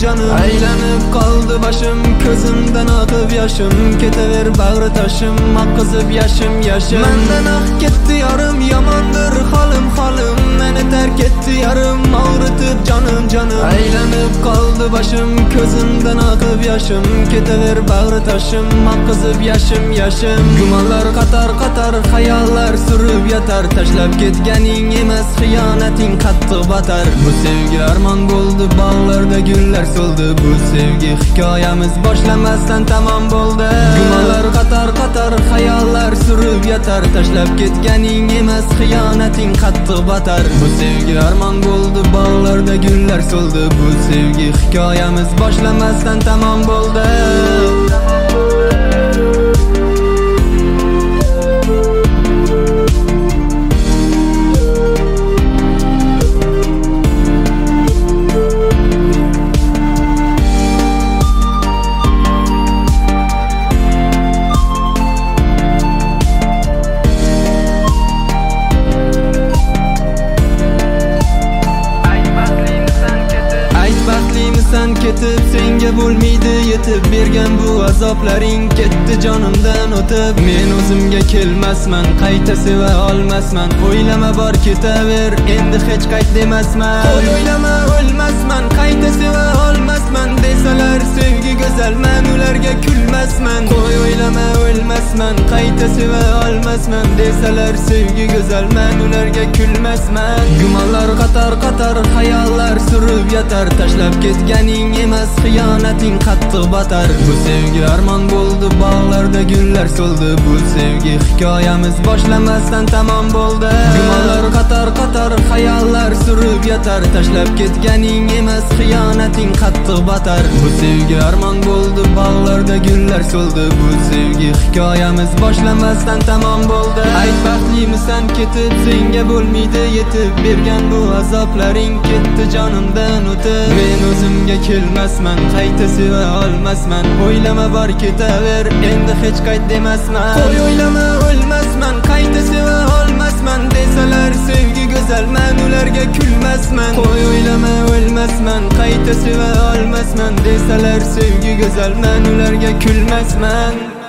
canım. Aylanıp kaldı başım, közümden akıp yaşım. Ketaver bag'ri taşım, akqizib yaşım yaşım. Menden ah ketdi yarım, yamandır halim halim. Meni terk etti yarım, ağrıtıp canım canım. Aylanıp kaldı başım, közümden akıp yaşım. Ketaver bag'ri taşım, akqizib yaşım yaşım. Gumonlar qatar qatar, hayallar sürüp yatar. Tashlab ketganing emas, xiyonating qattiq batar. Bu sevgi armon bo'ldi, bog'larda gullar so'ldi. Bu sevgi hikoyamiz boshlamasdan tamom bo'ldi. Gumonlar qatar qatar, hayallar sürüp yatar. Tashlab ketganing emas, xiyonating qattiq batar. Bu sevgi armon bo'ldi, bog'larda gullar so'ldi. Bu sevgi hikoyamiz boshlamasdan tamom bo'ldi. Sen ketib, senga bo'lmaydi yetib bergan bu azoplaring ketdi jonimdan o'tib. Men o'zimga kelmasman, qayta seva olmasman. O'ylama bor ketaver, endi hech qayt demasman. O'ylama o'lmasman, qayta seva olmasman. Desalar sevgi go'zal, men ularga kulmasman. Qo'y o'ylama o'lmasman, qayta seva olmasman. Desalar sevgi go'zal, men ularga kulmasman. Gumonlar qatar qatar, hayallar surib yatar. Tashlab ketganing emas, xiyonating qattiq batar. Bu sevgi armon bo'ldi, bog'larda gullar so'ldi. Bu sevgi hikoyamiz boshlamasdan tamom bo'ldi. Gumonlar qatar qatar, hayallar surib yatar. Tashlab ketganing emas, xiyonating qattiq batar. Bu sevgi armon bo'ldi, bog'larda gullar so'ldi. Bu sevgi hikoyamiz boshlamasdan tamom bo'ldi. Ayt baxtlimisan ketib, senga bo'lmaydi yetib bergan bu azoplaring ketdi jonimdan o'tib. Men o'zimga kelmasman, qayta seva olmasman. O'ylama bor ketaver, endi hech qayt demasman. Qo'y o'ylama o'lmasman, qayta seva olmasman. Desalar sevgi go'zal, men ularga kulmasman. Qo'y o'ylama o'lmasman, qayta seva olmasman. Desalar sevgi go'zal, men ularga kulmasman.